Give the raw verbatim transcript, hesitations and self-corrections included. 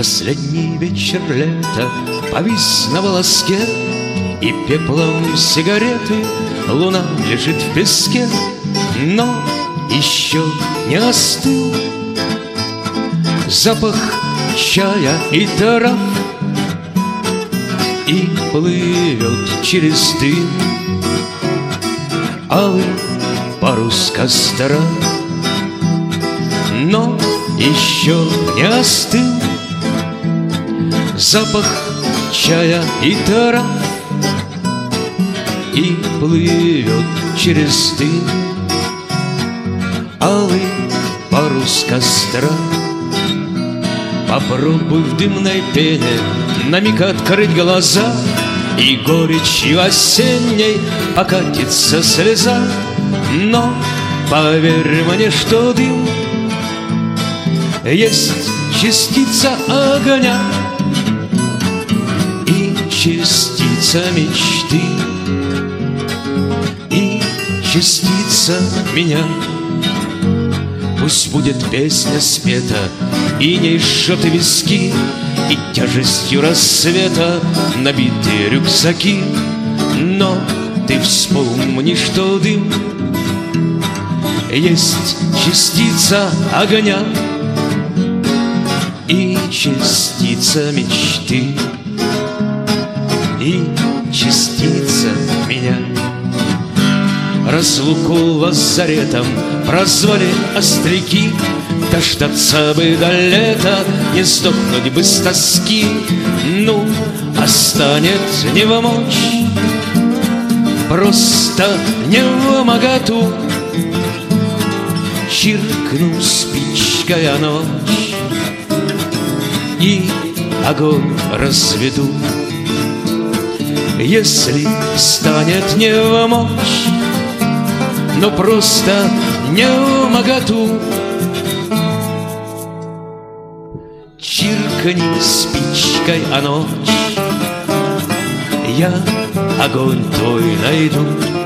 Последний вечер лета повис на волоске, и пеплом сигареты луна лежит в песке, но еще не остыл запах чая и трав, и плывет через дым алый парус костра, но еще не остыл запах чая и трав, и плывет через дым алый парус костра. Попробуй в дымной пене на миг открыть глаза, и горечью осенней покатится слеза. Но поверь мне, что дым есть частица огня и частица мечты, и частица меня. Пусть будет песня спета, и не жжет виски, и тяжестью рассвета набиты рюкзаки. Но ты вспомни, что дым есть частица огня и частица мечты, и частица меня. Разлуку лазаретом прозвали остряки, дождаться бы до лета, не сдохнуть бы с тоски. Ну, а станет не в мочь, просто не в моготу, чиркну спичкой о ночь и огонь разведу. Если станет не в мочь, но просто не в моготу, чиркни спичкой о ночь, я огонь твой найду.